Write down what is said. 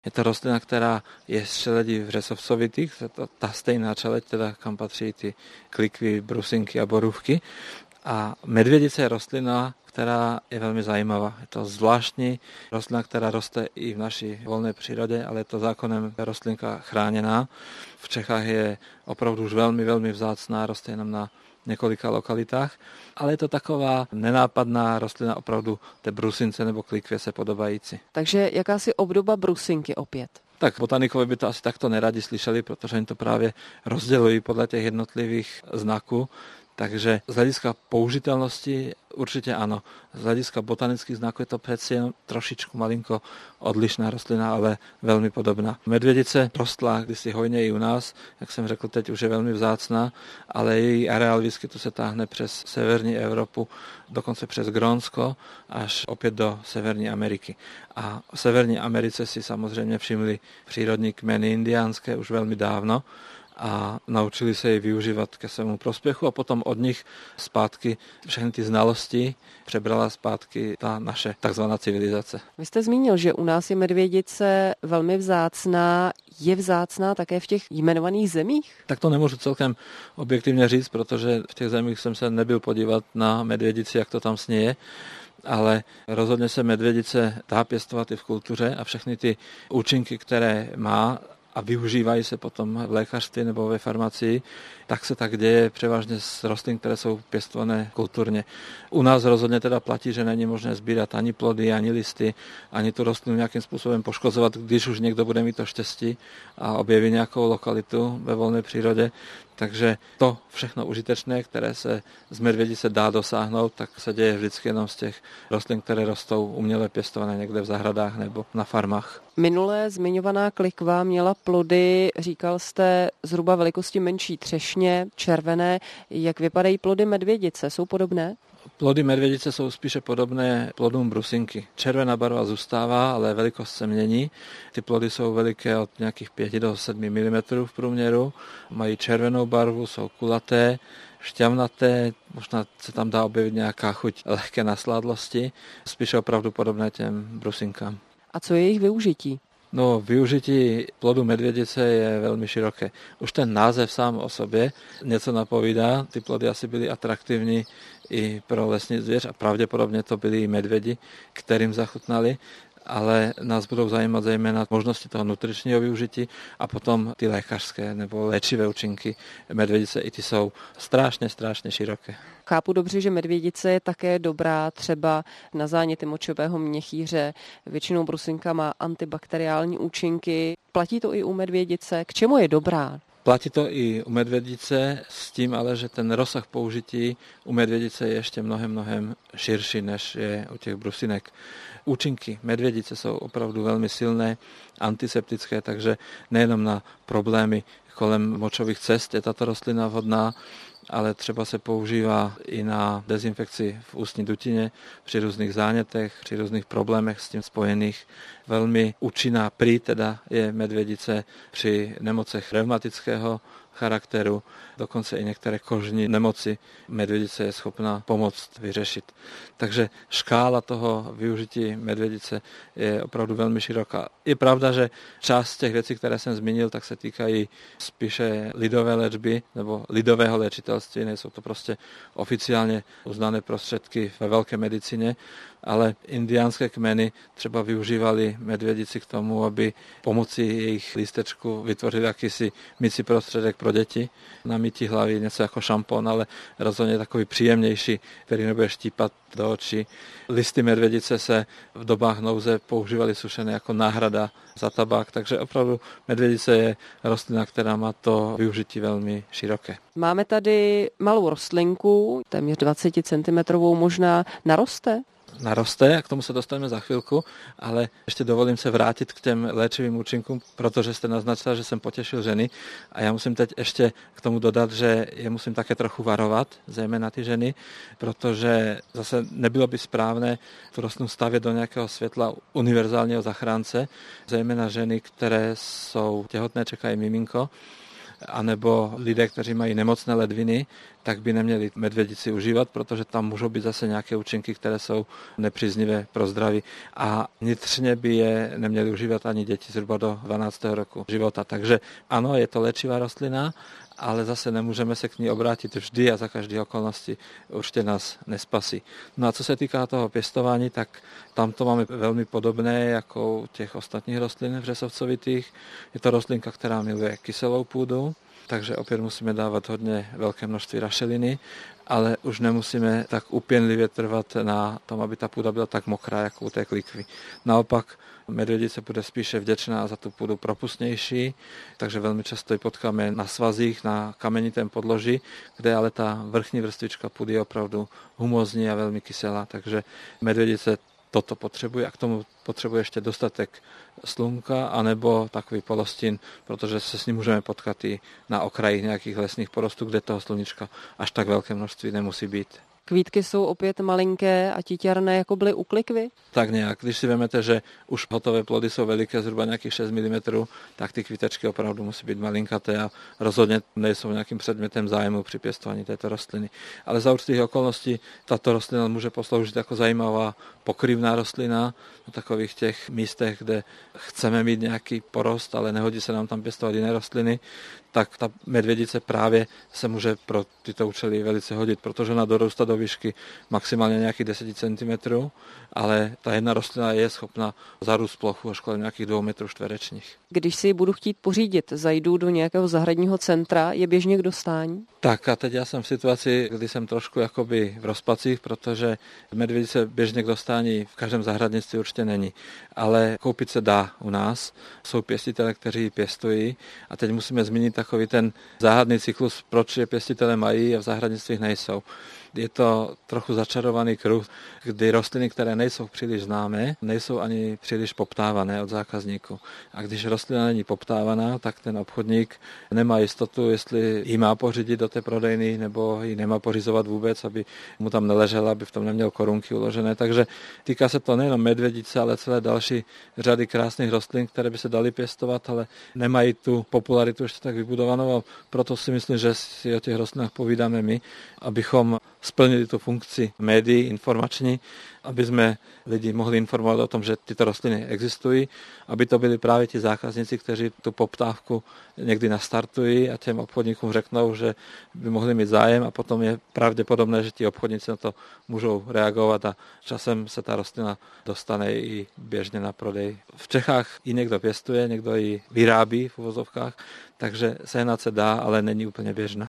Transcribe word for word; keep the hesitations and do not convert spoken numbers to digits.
Je to rostlina, která je z čeledí vřesovcovitých, to ta stejná čeleď, teda kam patří ty klikvy, brusinky a borůvky. A medvědice je rostlina, která je velmi zajímavá. Je to zvláštní rostlina, která roste i v naší volné přírodě, ale je to zákonem rostlinka chráněná. V Čechách je opravdu už velmi, velmi vzácná, roste jenom na několika lokalitách, ale je to taková nenápadná rostlina opravdu té brusince nebo klikvě se podobající. Takže jakási obdoba brusinky opět. Tak botanikové by to asi takto neradi slyšeli, protože oni to právě rozdělují podle těch jednotlivých znaků. Takže z hlediska použitelnosti určitě ano. Z hlediska botanických znaků je to přeci jen trošičku malinko odlišná rostlina, ale velmi podobná. Medvědice rostla kdysi hojně i u nás, jak jsem řekl, teď už je velmi vzácná, ale její areál výskytu se táhne přes severní Evropu, dokonce přes Grónsko až opět do Severní Ameriky. A v Severní Americe si samozřejmě všimli přírodní kmeny indiánské už velmi dávno, a naučili se ji využívat ke svému prospěchu a potom od nich zpátky všechny ty znalosti přebrala zpátky ta naše takzvaná civilizace. Vy jste zmínil, že u nás je medvědice velmi vzácná. Je vzácná také v těch jmenovaných zemích? Tak to nemůžu celkem objektivně říct, protože v těch zemích jsem se nebyl podívat na medvědici, jak to tam s ní je. Ale rozhodně se medvědice dá pěstovat i v kultuře a všechny ty účinky, které má, a využívají se potom v lékařství nebo ve farmacii, tak se tak děje převážně z rostlin, které jsou pěstované kulturně. U nás rozhodně teda platí, že není možné sbírat ani plody, ani listy, ani tu rostlinu nějakým způsobem poškozovat, když už někdo bude mít to štěstí a objeví nějakou lokalitu ve volné přírodě. Takže to všechno užitečné, které se z medvědice dá dosáhnout, tak se děje vždycky jenom z těch rostlin, které rostou uměle pěstované někde v zahradách nebo na farmách. Minulé zmiňovaná klikva měla plody, říkal jste, zhruba velikosti menší třešně, červené. Jak vypadají plody medvědice? Jsou podobné? Plody medvědice jsou spíše podobné plodům brusinky. Červená barva zůstává, ale velikost se mění. Ty plody jsou veliké od nějakých pět do sedmi milimetrů v průměru. Mají červenou barvu, jsou kulaté, šťavnaté, možná se tam dá objevit nějaká chuť lehké nasládlosti, spíše opravdu podobné těm brusinkám. A co je jejich využití? No, využití plodu medvědice je velmi široké. Už ten název sám o sobě něco napovídá. Ty plody asi byly atraktivní i pro lesní zvěř a pravděpodobně to byli i medvědi, kterým zachutnali, ale nás budou zajímat zejména možnosti toho nutričního využití a potom ty lékařské nebo léčivé účinky medvědice, i ty jsou strašně, strašně široké. Chápu dobře, že medvědice je také dobrá třeba na záněty močového měchýře. Většinou brusinka má antibakteriální účinky. Platí to i u medvědice? K čemu je dobrá? Platí to i u medvědice s tím ale, že ten rozsah použití u medvědice je ještě mnohem, mnohem širší, než je u těch brusinek. Účinky medvědice jsou opravdu velmi silné, antiseptické, takže nejenom na problémy kolem močových cest je tato rostlina vhodná, ale třeba se používá i na dezinfekci v ústní dutině, při různých zánětech, při různých problémech s tím spojených. Velmi účinná prý teda je medvědice při nemocech reumatického charakteru, dokonce i některé kožní nemoci medvědice je schopná pomoct vyřešit. Takže škála toho využití medvědice je opravdu velmi široká. Je pravda, že část z těch věcí, které jsem zmínil, tak se týkají spíše lidové léčby nebo lidového léčitelství, nejsou to prostě oficiálně uznané prostředky ve velké medicíně, ale indiánské kmeny třeba využívali medvědici k tomu, aby pomocí jejich lístečku vytvořili jakýsi mycí prostředek pro děti na mytí hlavy, něco jako šampon, ale rozhodně takový příjemnější, který nebude štípat do očí. Listy medvědice se v dobách nouze používaly sušené jako náhrada za tabák, takže opravdu medvědice je rostlina, která má to využití velmi široké. Máme tady malou rostlinku, téměř dvacet centimetrů možná, naroste? Naroste, a k tomu se dostaneme za chvilku, ale ještě dovolím se vrátit k těm léčivým účinkům, protože jste naznačila, že jsem potěšil ženy a já musím teď ještě k tomu dodat, že je musím také trochu varovat, zejména ty ženy, protože zase nebylo by správné tu rostlinu stavět do nějakého světla univerzálního zachránce, zejména ženy, které jsou těhotné, čekají miminko, anebo lidé, kteří mají nemocné ledviny, tak by neměli medvědici užívat, protože tam můžou být zase nějaké účinky, které jsou nepříznivé pro zdraví. A vnitřně by je neměli užívat ani děti zhruba do dvanáctého roku života. Takže ano, je to léčivá rostlina, ale zase nemůžeme se k ní obrátit vždy a za každé okolnosti určitě nás nespasí. No a co se týká toho pěstování, tak tam to máme velmi podobné jako u těch ostatních rostlin vřesovcovitých. Je to rostlinka, která miluje kyselou půdu, takže opět musíme dávat hodně velké množství rašeliny, ale už nemusíme tak úpěnlivě trvat na tom, aby ta půda byla tak mokrá, jako u té klikvy. Naopak medvědice bude spíše vděčná za tu půdu propustnější, takže velmi často ji potkáme na svazích, na kamenitém podloží, kde ale ta vrchní vrstvička půdy je opravdu humózní a velmi kyselá, takže medvědice toto potřebuje a k tomu potřebuje ještě dostatek slunka anebo takový polostín, protože se s ním můžeme potkat i na okraji nějakých lesních porostů, kde toho sluníčka až tak velké množství nemusí být. Kvítky jsou opět malinké a tiťarné, jako byly u klikvy? Tak nějak. Když si vezmete, že už hotové plody jsou veliké, zhruba nějakých šest milimetrů, tak ty kvítečky opravdu musí být malinkaté a rozhodně nejsou nějakým předmětem zájmu při pěstování této rostliny. Ale za určitých okolností tato rostlina může posloužit jako zajímavá pokryvná rostlina na takových těch místech, kde chceme mít nějaký porost, ale nehodí se nám tam pěstovat jiné rostliny, tak ta medvědice právě se může pro tyto účely velice hodit, protože ona dorůstá do výšky maximálně nějakých deset centimetrů, ale ta jedna rostlina je schopna zarůst plochu až kolem nějakých dvou metrů čtverečních. Když si budu chtít pořídit, zajdu do nějakého zahradního centra, je běžně k dostání? Tak a teď já jsem v situaci, kdy jsem trošku jakoby v rozpacích, protože medvědice běžně k dostání v každém zahradnictví určitě není. Ale koupit se dá u nás. Jsou pěstitele, kteří ji pěstují a teď musíme zmínit takový ten záhadný cyklus, proč je pěstitele mají a v zahradnictvích nejsou. Je to trochu začarovaný kruh, kdy rostliny, které nejsou příliš známé, nejsou ani příliš poptávané od zákazníků. A když rostlina není poptávaná, tak ten obchodník nemá jistotu, jestli ji má pořídit do té prodejny, nebo ji nemá pořizovat vůbec, aby mu tam neležela, aby v tom neměl korunky uložené. Takže týká se to nejenom medvědice, ale celé další řady krásných rostlin, které by se daly pěstovat, ale nemají tu popularitu ještě tak vybudovanou. A proto si myslím, že si o těch rostlinách povídáme my, abychom splnili tu funkci médií informační, aby jsme lidi mohli informovat o tom, že tyto rostliny existují, aby to byli právě ti zákazníci, kteří tu poptávku někdy nastartují a těm obchodníkům řeknou, že by mohli mít zájem a potom je pravděpodobné, že ti obchodníci na to můžou reagovat a časem se ta rostlina dostane i běžně na prodej. V Čechách ji někdo pěstuje, někdo ji vyrábí v uvozovkách, takže sehnat se dá, ale není úplně běžná.